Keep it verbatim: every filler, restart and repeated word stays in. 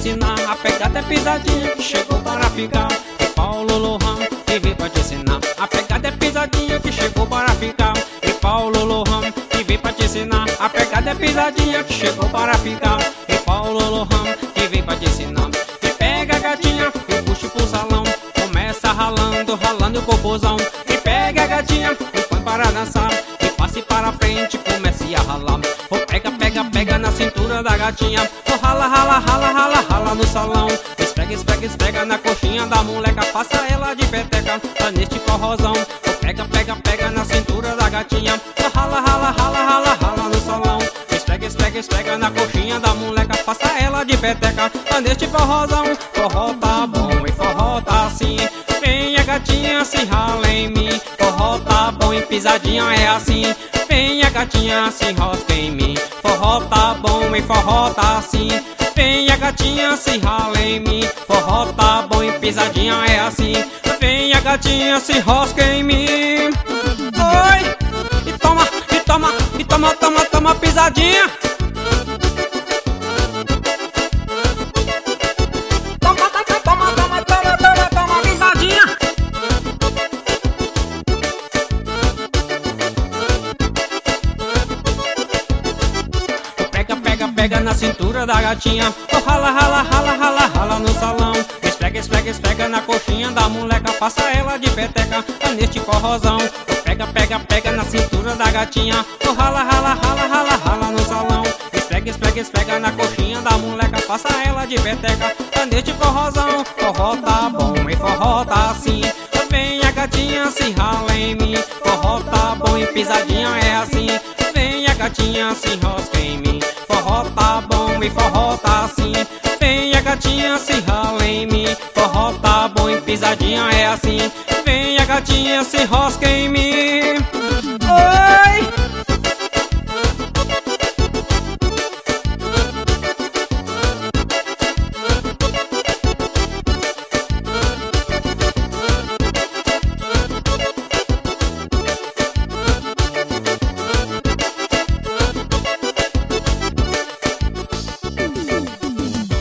ensinar a pegada é pisadinha que chegou para ficar. E Paulo Lohan que veio pra te ensinar a pegada é pisadinha que chegou para ficar. E Paulo Lohan que veio pra te ensinar a pegada é pisadinha que chegou para ficar. E Paulo Lohan que veio pra te ensinar. E pega a gatinha e puxa pro salão, começa ralando, ralando o popozão. E pega a gatinha e põe para dançar, e passe para frente, comece a ralar. Ou pega, pega, pega na cintura da gatinha, ou rala, rala, rala, rala, rala no salão. Esfrega, esfrega, esfrega na coxinha da moleca, passa ela de peteca, tá neste forrozão. Ou pega, pega, pega na cintura da gatinha, ou rala, rala, rala, rala, rala no salão. Esfrega, esfrega, esfrega na coxinha da moleca, passa ela de peteca, tá neste forrozão. Forró tá bom e forró tá assim, venha gatinha se rala em mim. Forró tá bom e pisadinha é assim, venha gatinha se enrosca em mim. Forró tá bom e forró tá assim, venha gatinha se rala em mim. Forró tá bom e pisadinha é assim, venha gatinha se enrosca em mim. Oi! E toma, e toma, e toma, toma, toma pisadinha. Toma, toma, toma, toma, toma, toma, toma pisadinha. Pega, pega, pega na cintura da gatinha, oh, rala, rala, rala, rala, rala no salão. Esfrega, esfrega, esfrega na coxinha da moleca, passa ela de peteca, tá neste forrozão. Oh, pega, pega, pega na cintura da gatinha, oh, rala, rala, rala, rala, rala no salão. Esfrega, esfrega, esfrega na coxinha da moleca, passa ela de peteca, tá neste forrozão. Forró tá bom e forró tá assim, venha gatinha se rala em mim. Forró tá bom e pisadinha é assim, venha gatinha se enrosca em mim. Forró tá bom e forró tá assim, venha gatinha se rala em mim. Forró tá bom e pisadinha é assim, venha gatinha se enrosca em mim.